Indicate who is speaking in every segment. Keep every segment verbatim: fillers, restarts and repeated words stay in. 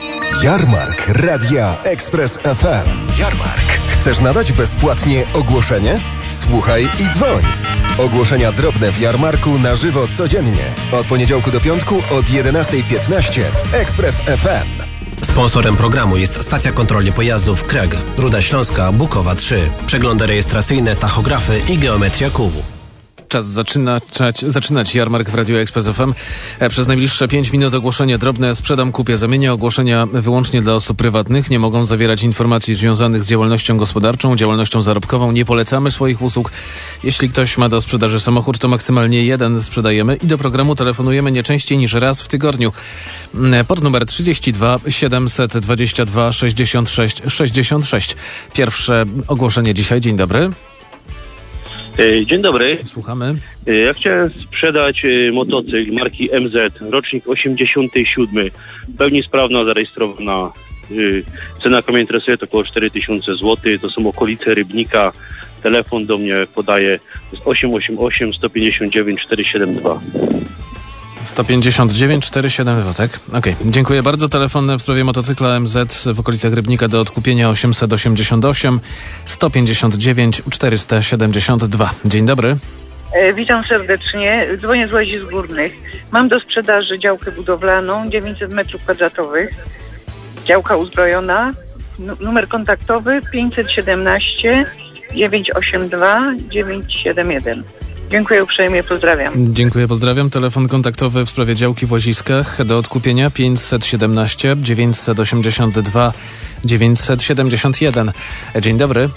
Speaker 1: Jarmark Radia Express F M. Jarmark. Chcesz nadać bezpłatnie ogłoszenie? Słuchaj i dzwoń. Ogłoszenia drobne w Jarmarku na żywo codziennie. Od poniedziałku do piątku od jedenastej piętnaście w Express F M.
Speaker 2: Sponsorem programu jest Stacja Kontroli Pojazdów K R E G, Ruda Śląska, Bukowa trzy. Przeglądy rejestracyjne, tachografy i geometria kół.
Speaker 3: Czas zaczynać, zaczynać Jarmark w Radio Express F M. Przez najbliższe pięć minut ogłoszenie drobne. Sprzedam, kupię, zamienię. Ogłoszenia wyłącznie dla osób prywatnych. Nie mogą zawierać informacji związanych z działalnością gospodarczą, działalnością zarobkową. Nie polecamy swoich usług. Jeśli ktoś ma do sprzedaży samochód, to maksymalnie jeden sprzedajemy i do programu telefonujemy nie częściej niż raz w tygodniu. Pod numer trzydzieści dwa siedemset dwadzieścia dwa sześćdziesiąt sześć sześćdziesiąt sześć. Pierwsze ogłoszenie dzisiaj. Dzień dobry.
Speaker 4: Dzień dobry.
Speaker 3: Słuchamy.
Speaker 4: Ja chciałem sprzedać motocykl marki M Z, rocznik osiemdziesiąty siódmy. W pełni sprawna, zarejestrowana. Cena, jaka mnie interesuje, to około cztery tysiące złotych. To są okolice Rybnika. Telefon do mnie podaje osiem osiem osiem sto pięćdziesiąt dziewięć cztery siedem dwa.
Speaker 3: sto pięćdziesiąt dziewięć czterysta siedemdziesiąt dwa, tak? Okej, okay. Dziękuję bardzo. Telefon w sprawie motocykla M Z w okolicach Rybnika do odkupienia osiemset osiemdziesiąt osiem sto pięćdziesiąt dziewięć czterysta siedemdziesiąt dwa. Dzień dobry.
Speaker 5: E, witam serdecznie. Dzwonię z Łazisk Górnych. Mam do sprzedaży działkę budowlaną, dziewięćset metrów kwadratowych. Działka uzbrojona. N- numer kontaktowy pięćset siedemnaście dziewięćset osiemdziesiąt dwa dziewięćset siedemdziesiąt jeden. Dziękuję uprzejmie, pozdrawiam.
Speaker 3: Dziękuję, pozdrawiam. Telefon kontaktowy w sprawie działki w Łaziskach do odkupienia pięćset siedemnaście dziewięćset osiemdziesiąt dwa dziewięćset siedemdziesiąt jeden. Dzień dobry.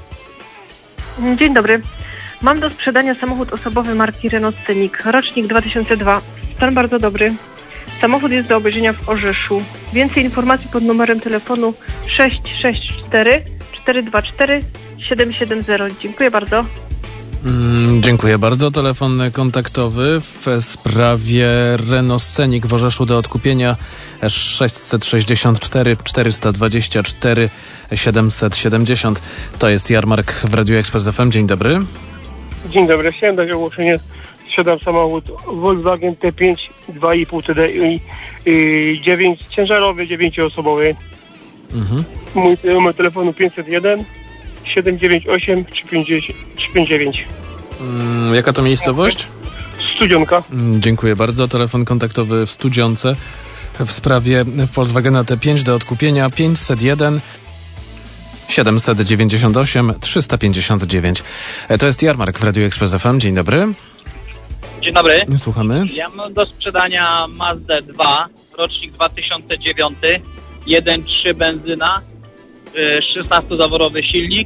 Speaker 6: Dzień dobry. Mam do sprzedania samochód osobowy marki Renault Scenic, rocznik dwa tysiące drugi. Stan bardzo dobry. Samochód jest do obejrzenia w Orzeszu. Więcej informacji pod numerem telefonu sześć sześć cztery cztery dwa cztery siedem siedem zero. Dziękuję bardzo.
Speaker 3: Mm, dziękuję bardzo. Telefon kontaktowy w sprawie Renault Scenic w Orzeszu do odkupienia sześćset sześćdziesiąt cztery czterysta dwadzieścia cztery siedemset siedemdziesiąt. To jest Jarmark w Radiu Express F M. Dzień dobry.
Speaker 7: Dzień dobry. Chciałem dać ogłoszenie. Sprzedam samochód Volkswagen T pięć dwa i pół T D I dziewięć, ciężarowy, dziewięcioosobowy. Mhm. Mój numer telefonu pięćset jeden siedem dziewięć osiem trzy pięć dziewięć.
Speaker 3: Hmm, jaka to miejscowość?
Speaker 7: Studzionka.
Speaker 3: Hmm, dziękuję bardzo. Telefon kontaktowy w Studzionce w sprawie Volkswagena T pięć do odkupienia pięćset jeden siedemset dziewięćdziesiąt osiem trzysta pięćdziesiąt dziewięć. To jest Jarmark w Radiu Express F M. Dzień dobry.
Speaker 8: Dzień dobry.
Speaker 3: Słuchamy.
Speaker 8: Ja mam do sprzedania Mazdę dwa, rocznik dwa tysiące dziewiąty, jeden przecinek trzy benzyna, szesnastozaworowy silnik,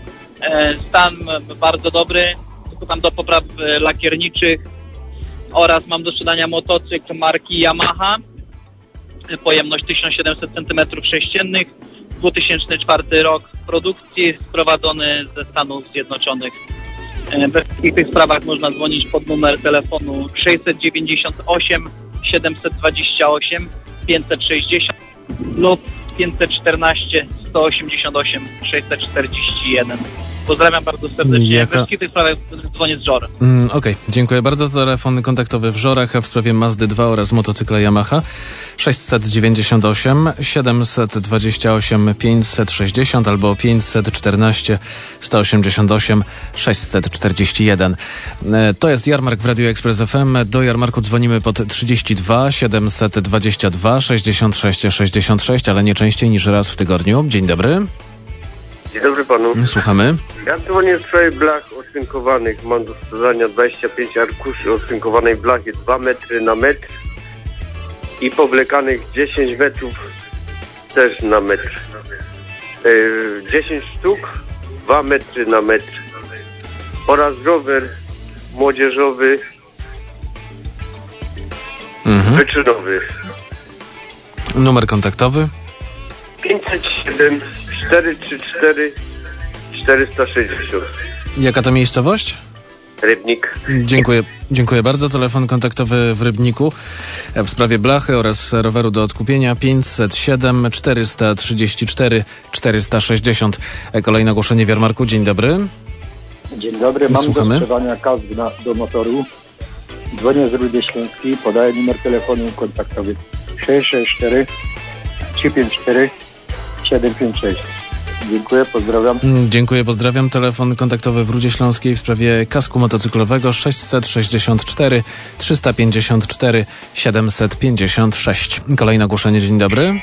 Speaker 8: stan bardzo dobry, tylko tam do popraw lakierniczych, oraz mam do sprzedania motocykl marki Yamaha, pojemność tysiąc siedemset centymetrów sześciennych, dwa tysiące czwarty rok produkcji, sprowadzony ze Stanów Zjednoczonych. We wszystkich tych sprawach można dzwonić pod numer telefonu sześćset dziewięćdziesiąt osiem siedemset dwadzieścia osiem pięćset sześćdziesiąt lub pięćset czternaście sto osiemdziesiąt osiem sześćset czterdzieści jeden. Pozdrawiam bardzo serdecznie.
Speaker 3: Jaka...
Speaker 8: We wszystkich tych sprawach dzwonię z Żor.
Speaker 3: Mm, Okej, okay. Dziękuję bardzo. Telefon kontaktowy w Żorach w sprawie Mazdy dwa oraz motocykla Yamaha sześćset dziewięćdziesiąt osiem siedemset dwadzieścia osiem pięćset sześćdziesiąt albo pięćset czternaście sto osiemdziesiąt osiem sześćset czterdzieści jeden. To jest Jarmark w Radiu Express F M. Do Jarmarku dzwonimy pod trzydzieści dwa siedemset dwadzieścia dwa sześćdziesiąt sześć sześćdziesiąt sześć, ale nie częściej niż raz w tygodniu. Dzień dobry.
Speaker 9: Dzień dobry panu.
Speaker 3: Słuchamy.
Speaker 9: Ja dzwonię w sprawie blach oszynkowanych. Mam do sprzedania dwadzieścia pięć arkuszy oszynkowanej blachy dwa metry na metr i powlekanych dziesięć metrów też na metr. Yy, dziesięć sztuk, dwa metry na metr. Oraz rower młodzieżowy, mhm. wyczynowy.
Speaker 3: Numer kontaktowy?
Speaker 9: pięćset siedem czterysta trzydzieści cztery czterysta sześćdziesiąt.
Speaker 3: Jaka to miejscowość?
Speaker 9: Rybnik.
Speaker 3: Dziękuję, dziękuję bardzo. Telefon kontaktowy w Rybniku w sprawie blachy oraz roweru do odkupienia pięćset siedem czterysta trzydzieści cztery czterysta sześćdziesiąt. Kolejne ogłoszenie w Jarmarku. Dzień dobry.
Speaker 10: Dzień dobry, mam
Speaker 3: Słuchamy.
Speaker 10: do sprzedania kask na, do motoru. Dzwonię z Rudy Śląskiej, podaję numer telefonu kontaktowy sześć sześć cztery trzy pięć cztery siedem pięć sześć. Dziękuję, pozdrawiam.
Speaker 3: Dziękuję, pozdrawiam. Telefon kontaktowy w Rudzie Śląskiej w sprawie kasku motocyklowego sześćset sześćdziesiąt cztery trzysta pięćdziesiąt cztery siedemset pięćdziesiąt sześć. Kolejne ogłoszenie, dzień dobry.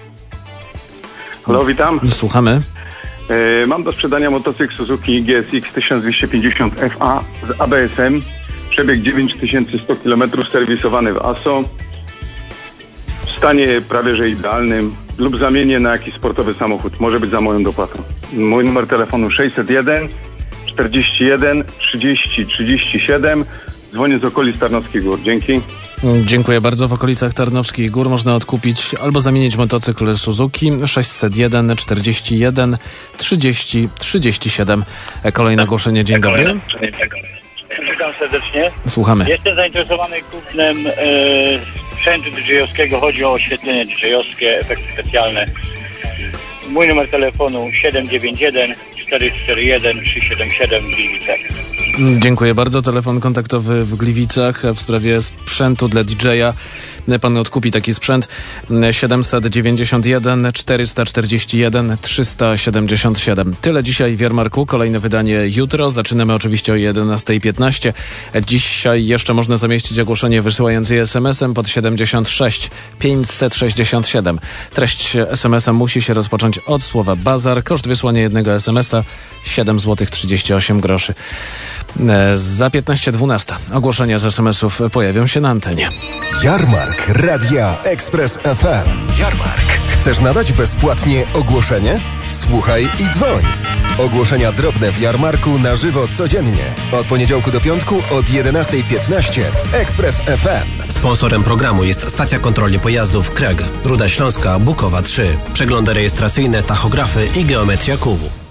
Speaker 11: Halo, witam.
Speaker 3: Słuchamy.
Speaker 11: E, mam do sprzedania motocykl Suzuki G S X tysiąc dwieście pięćdziesiąt F A z A B S-em. Przebieg dziewięć tysięcy sto kilometrów, serwisowany w A S O. W stanie prawie że idealnym. Lub zamienię na jakiś sportowy samochód. Może być za moją dopłatą. Mój numer telefonu sześćset jeden czterdzieści jeden trzydzieści trzydzieści siedem. Dzwonię z okolic Tarnowskich Gór. Dzięki.
Speaker 3: Dziękuję bardzo. W okolicach Tarnowskich Gór można odkupić albo zamienić motocykl Suzuki sześćset jeden czterdzieści jeden trzydzieści trzydzieści siedem. Kolejne ogłoszenie. Dzień dobry.
Speaker 12: Witam serdecznie.
Speaker 3: Słuchamy.
Speaker 12: Jestem zainteresowany kupnem e, sprzętu D J-owskiego. Chodzi o oświetlenie D J-owskie, efekty specjalne. Mój numer telefonu siedem dziewięć jeden cztery cztery jeden trzy siedem siedem w Gliwicach.
Speaker 3: Dziękuję bardzo. Telefon kontaktowy w Gliwicach w sprawie sprzętu dla D J-a. Pan odkupi taki sprzęt. siedemset dziewięćdziesiąt jeden czterysta czterdzieści jeden trzysta siedemdziesiąt siedem. Tyle dzisiaj w Jarmarku. Kolejne wydanie jutro. Zaczynamy oczywiście o jedenasta piętnaście. Dzisiaj jeszcze można zamieścić ogłoszenie wysyłając je es em esem pod siedemdziesiąt sześć pięćset sześćdziesiąt siedem. Treść es em esa musi się rozpocząć od słowa bazar. Koszt wysłania jednego es em esa siedem złotych trzydzieści osiem groszy. Za piętnaście dwanaście ogłoszenia z es em esów pojawią się na antenie.
Speaker 1: Jarmark Radia Express F M. Jarmark. Chcesz nadać bezpłatnie ogłoszenie? Słuchaj i dzwoń. Ogłoszenia drobne w Jarmarku na żywo codziennie. Od poniedziałku do piątku od jedenasta piętnaście w Express F M.
Speaker 2: Sponsorem programu jest stacja kontroli pojazdów Kreg. Ruda Śląska, Bukowa trzy. Przeglądy rejestracyjne, tachografy i geometria kubu.